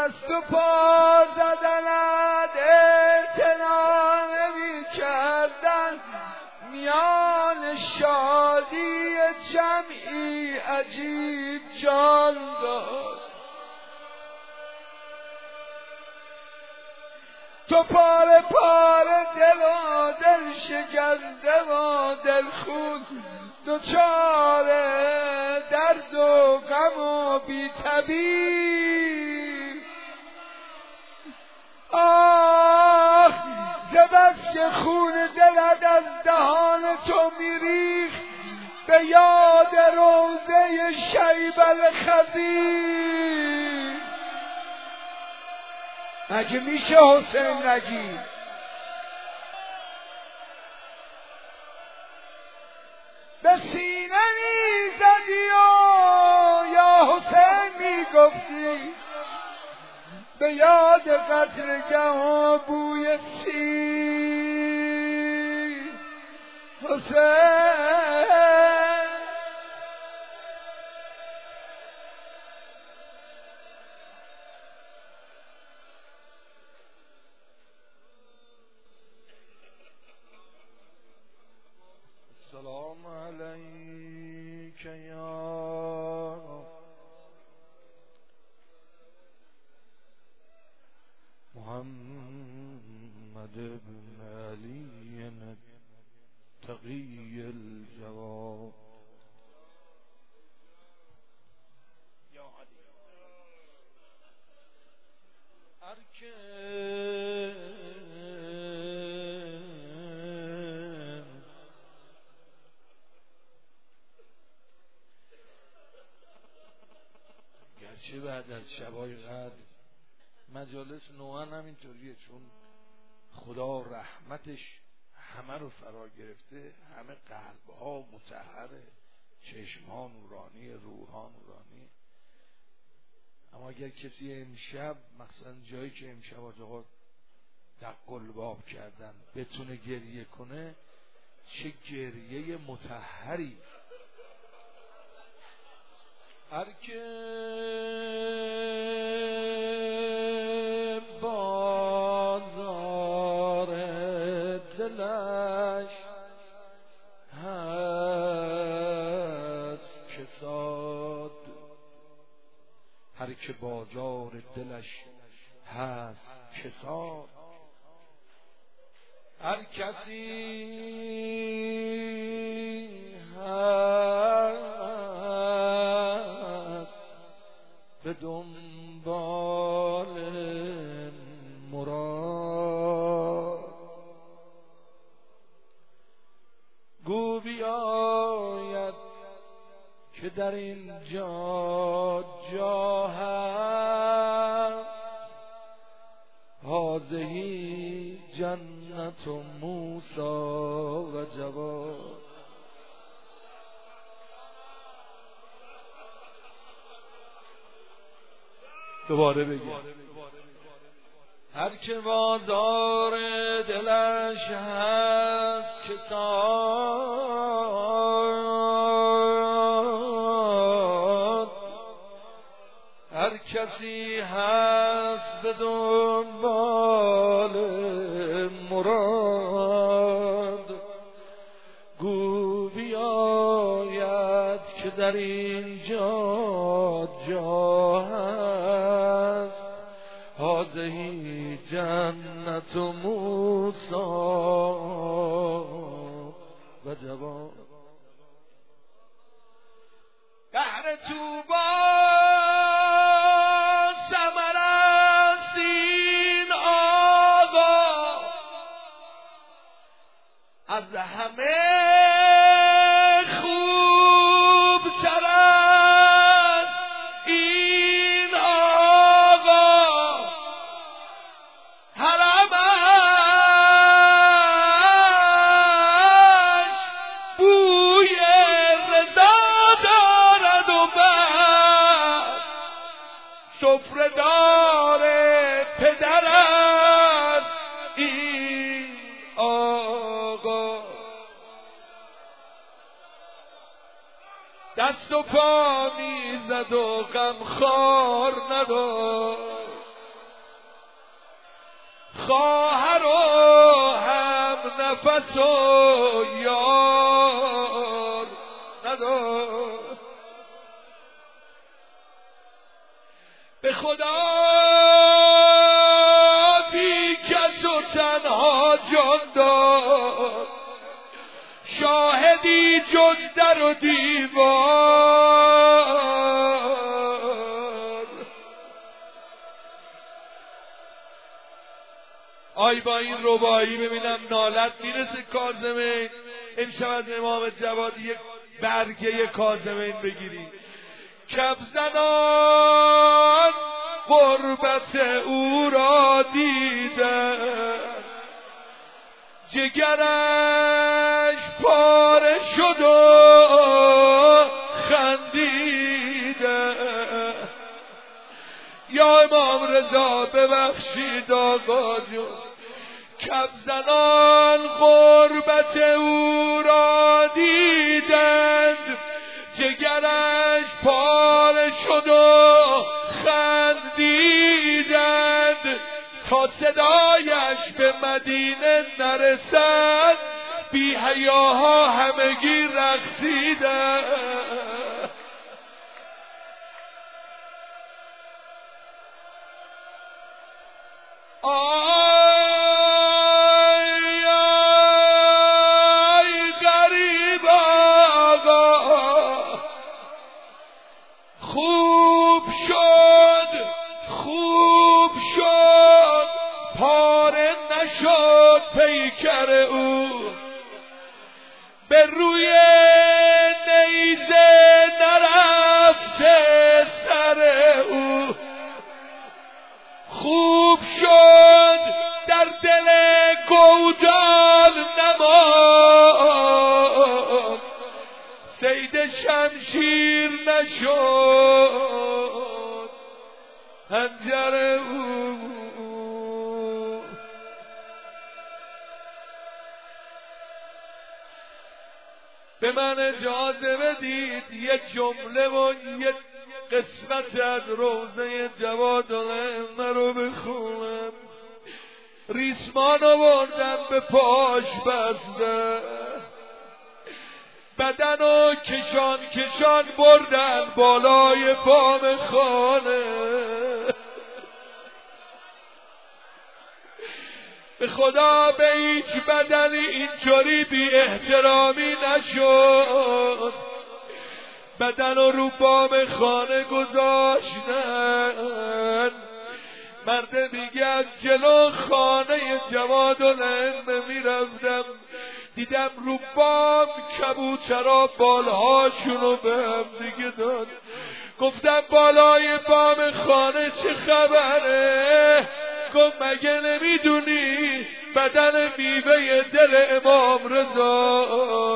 دست و پا زدند اعتنا نمی کردن، میان شادی جمعی عجیب جان داد. تو پاره پاره دل و دل شکسته و دل خون، دوچار درد و غم و بی طبیب. آه ز بس که خون دلت از دهان تو میریخت، به یاد روضه شیب الخضیر. مگه میشه حسین نگی؟ به سینه میزدی و یا حسین میگفتی، به یاد قتلگه و بوی سیر. حسین السلام علیک یا محمد بن علی التقی الجواد. یا علی هر که چه بعد از شبای قدر مجالس نوعا همینطوریه، چون خدا رحمتش همه رو فرا گرفته، همه قلبها مطهره، چشمها نورانی، روحها نورانی. اما اگر کسی امشب مثلا جایی که امشب آقا دق الباب کردن بتونه گریه کنه، چه گریه مطهری. هر که بازار دلش هست کساد، هر که بازار دلش هست کساد، هر کسی هست به دنبال مراد، گو بیاید که در اینجا جا هست، هذهی جنت موسی و جواد. دوباره بگیم هر که بازار دلش هست کساد، هر کسی هست به دنبال مراد، گو بیاید که در اینجا جا هست، هذهی جنت موسی و جواد. بحر توبا ثمر است این آقا، از همه خوب تر است این آقا، حرمش بوی رضا دارد و بعد سفره دار پدر است این آقا. دست و پا میزد و غمخوار نداشت، خواهر و هم نفس و یار ندار. به خدا بی کس و تنها جان دار، شاهدی جز در و دیوار. آی با این ربایی ببینم نالت میرسه کاظمین. امشب از امام جواد یک برگه کاظمین بگیری. کف زنان غربت او را دیدن، جگرش پاره شد و خندیده. یا امام رضا ببخشید آقا جون، کف زنان غربت او را دیدند، جگرش پاره شد و خندیدند. تا صدایش به مدینه نرسد، بی حیاها همگی رقصیدند. آی آی غریب آقا، خوب شد خوب شد پاره نشد پیکر او، به روی نیزه نرفته سر او. خوب شد در دل گودال نماند، صید شمشیر نشد حنجر او. به من اجازه بدید یک جمله و یک قسمت از روضه جوادالائمه رو بخونم. ریسمان آوردن به پاش بسته، بدن و کشان کشان بردن بالای بام خانه. به خدا به هیچ بدنی اینطوری بی احترامی نشد. بدن رو رو بام خانه گذاشتن. مرد میگه از جلو خانه جوادالائمه میرفتم، دیدم رو بام کبوترها بالهاشونو به هم دیگه داد. گفتم بالای بام خانه چه خبره؟ گفت مگه نمیدونی بدن میوه دل امام رضا.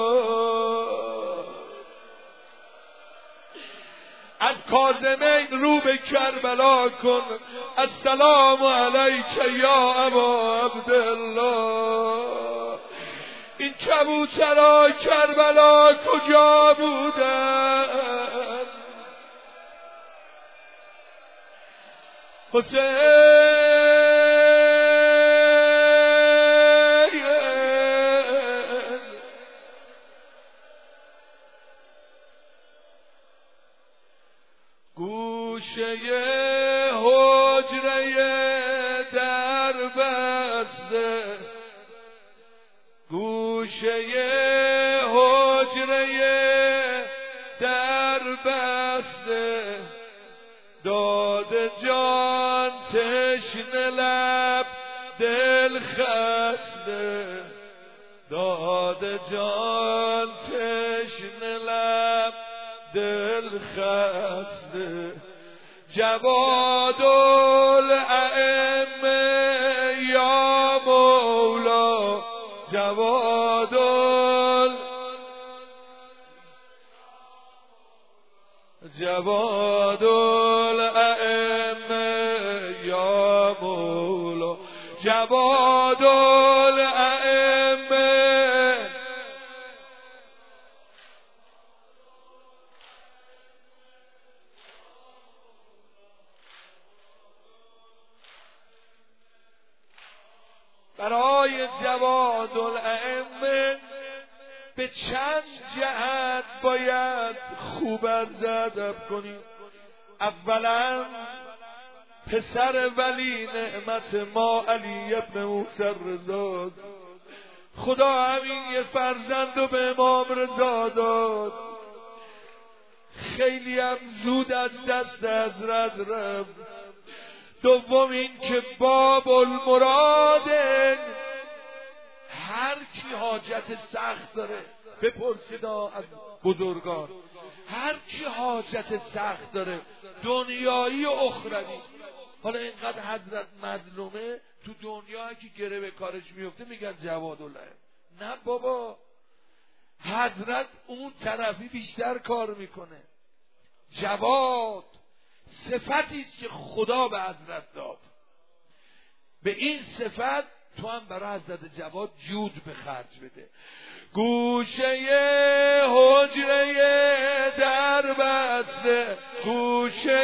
از کاظمین رو به کربلا کن. السلام علیک یا ابا عبدالله. این کبوترها کربلا کجا بودن؟ حسین گوشه حجره در بسته، گوشه حجره در بسته، داد جان تشنه لب دل خسته، داد جان تشنه لب دل خسته. جوادالائمه یا مولا، جوادال جوادالائمه یا مولا، جوادالائمه. برای جواد الائمه به چند جهت باید خوب عرض ادب کنیم. اولا پسر ولی نعمت ما علی ابن موسی رضا، خدا همین یه فرزند رو به امام رضا داد، خیلی هم زود از دست حضرت رفت. دوم این که باب المراده، هر کی حاجت سخت داره بپرسید از بزرگان، هر کی حاجت سخت داره دنیایی و اخروی. حالا اینقدر حضرت مظلومه، تو دنیا که گره به کارش میفته میگن جواد الائمه. نه بابا، حضرت اون طرفی بیشتر کار میکنه. جواد صفتی است که خدا به حضرت داد، به این صفت تو هم برای حضرت جواد جود به خرج بده. گوشه حجره در بسته، گوشه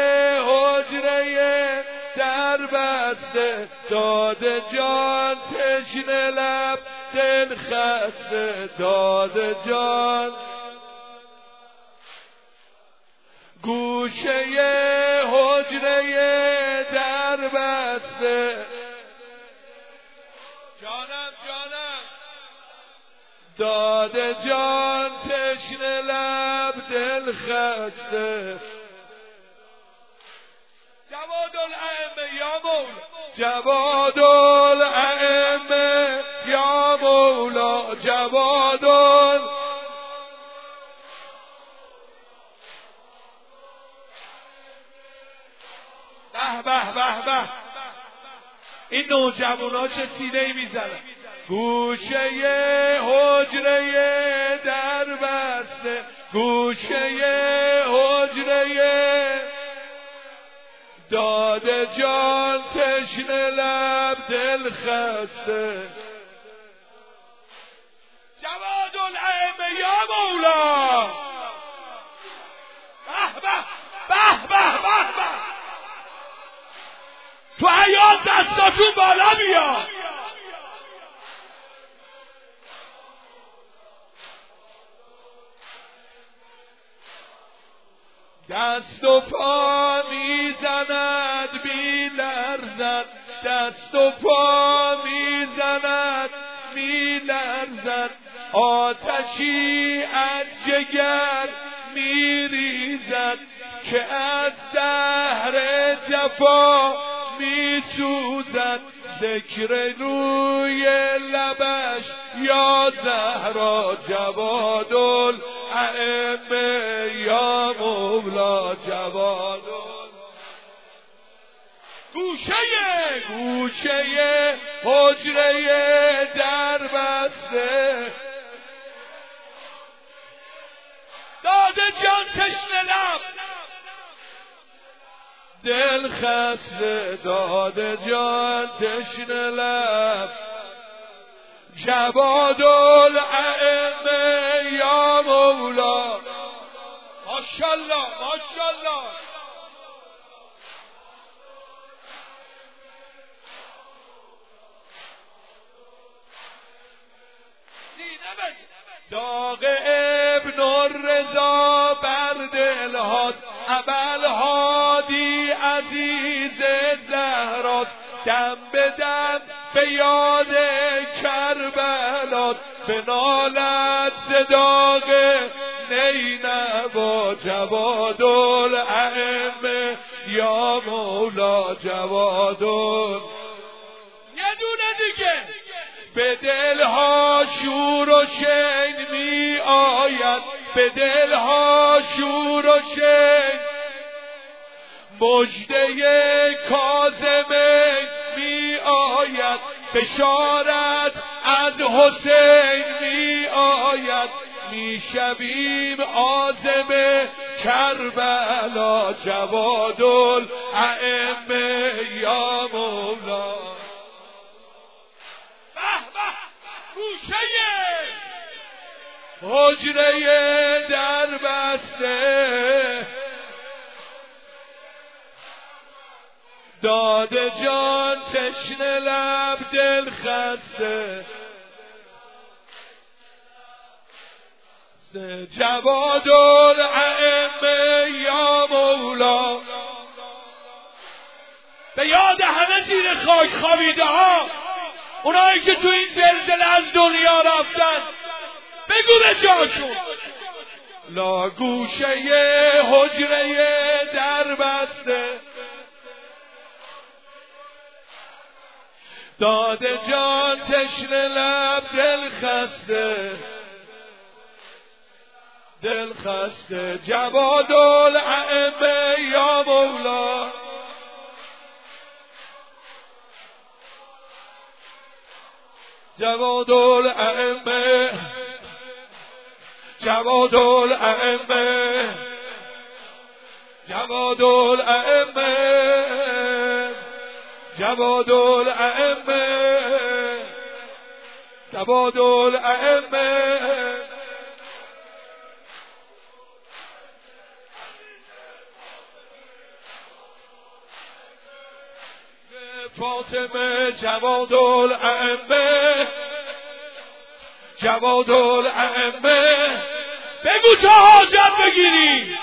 حجره در بسته، داده جان تشنه لب دل خسته، داده جان. گوشه حجره در بسته، جانم جانم، داده جان تشنه لب دل خسته. جواد الائمه یا مولا، جواد الائمه یا مولا، جواد ال به به به به. این نوجوانا چه سینه‌ای میزنن. گوشه حجره در بسته، گوشه حجره داده جان تشنه لب دل خسته. جواد الائمه یا مولا، به به به به به به. تو حیات دستاتون بالا بیا. دست و پا میزند بی لرزد، دست و پا میزند بی لرزد، آتشی از جگر میریزد که از زهر جفا میسوزد. ذکر روی لبش یا زهرا، جواد الائمه یا مولا، جواد. گوشه گوشه حجره در بسته، داده جان تشنه لب دل خسته، داده جان تشنه لب. جواد الائمه یا مولا، ماشاءالله ماشاءالله. داغ ابن الرضا بر دل هاست، ابل هادی عزیز زهرات، دم به دم به یاد کربلات، به نالت صداق نینوا. جواد الائمه یا مولا، جواد. یه دونه دیگه. به دلها شور و شنگ می آید، به دلها شور و شنگ، مژده کاظم می آید، بشارت از حسین می آید. می شویم عازم کربلا، جواد الائمه یا مولا. گوشه حجره در بسته، داده جان تشنه لب دل خسته، جواد الائمه یا مولا. به یاد همه زیر خاک خوابیده ها، اونایی که تو این زلزله از دنیا رفتن، بگو به جاشون لا گوشه حجره در بسته، داده جان تشنه لب دل خسته، دل خسته جواد الائمه یا مولا. جواد الائمه، جواد الائمه، جواد الائمه، جواد الائمه، جواد الائمه. فاطمه جواد الائمه، جواد الائمه، بگو تا حاجت بگیری.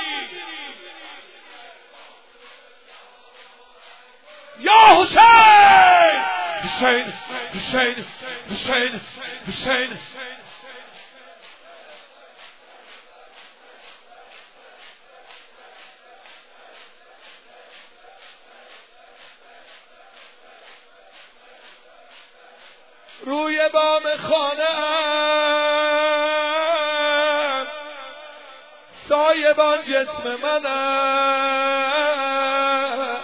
یا حسین، حسین، حسین، حسین، حسین. روی بام خانه ام سایبان جسم منم،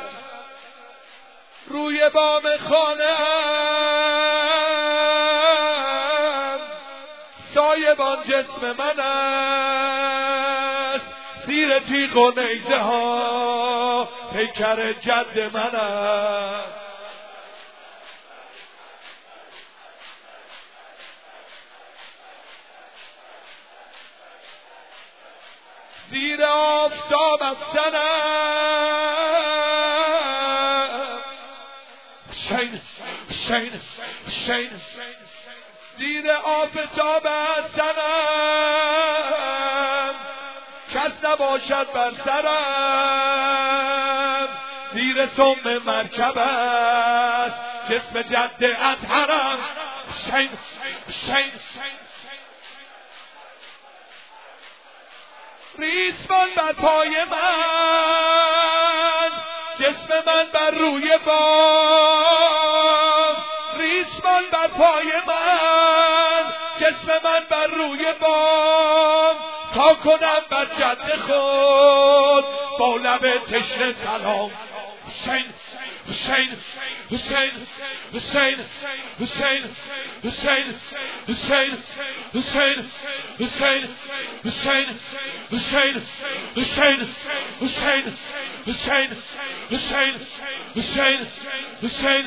روی بام خانه ام سایبان جسم من است، زیر تیغ و نیزه ها پیکر جد من است. زیر آفتاب افسنم، حسین، حسین، حسین، زیر آفتاب افسنم، کس نباشد بر سرم، زیر سم مرکب است جسم جد اطهرم. حسین، حسین، ریسمان بر پای من، جسم من بر روی بام، ریسمان بر پای من، جسم من بر روی بام، تا کنم بر جد خود با لب تشنه سلام. حسین، حسین، حسین، حسین، حسین، حسین، حسین، حسین، حسین، حسین، حسین، حسین، حسین، حسین، حسین، حسین، حسین.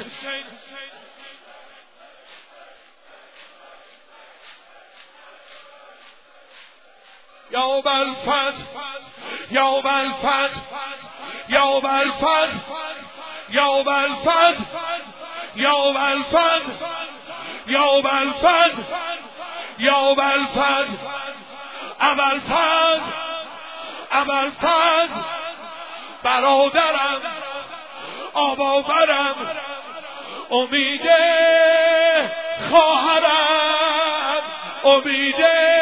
یوم الفتح، یوم الفتح، یوم الفتح، یوم الفتح، یوم الفتح، یوم الفتح، یوم الفتح، اول فتح، اول فتح، برادرم، آباورم، امید خواهرم، امید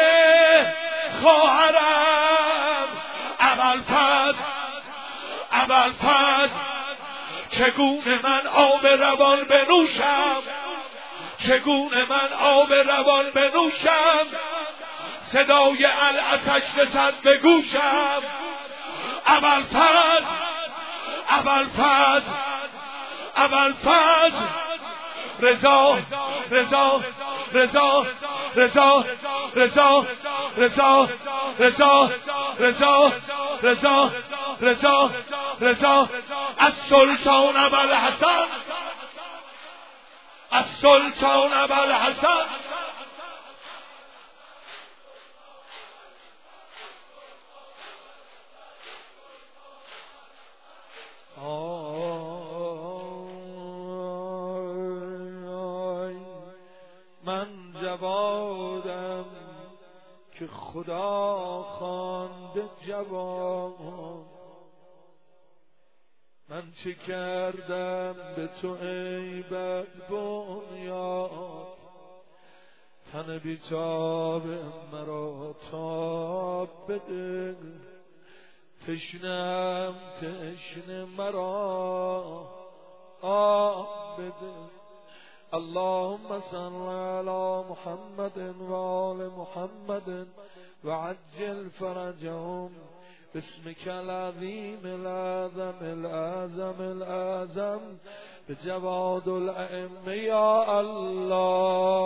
خواهرم، اول فتح، اول فتح. چگونه من آب روان بنوشم، چگونه من آب روان بنوشم، صدای العطش رسد به گوشم. اول فتح، اول فتح، اول فتح. رضا، رضا، رضا، رضا، رضا، رضا، رضا، رضا، رضا، رضا، رضا. السلطان ابوالحسن، السلطان ابوالحسن. من جوادم که خدا خوانده جوان. من چه کردم به تو ای بد بنیاد، تن بیتاب مرا تاب بده. تشنم تشنه مرا آب بده. اللهم صل على محمد و آل محمد و عجل فرجهم باسمك العظيم الأعظم الأعظم الأعظم بجواد الأئمة يا الله.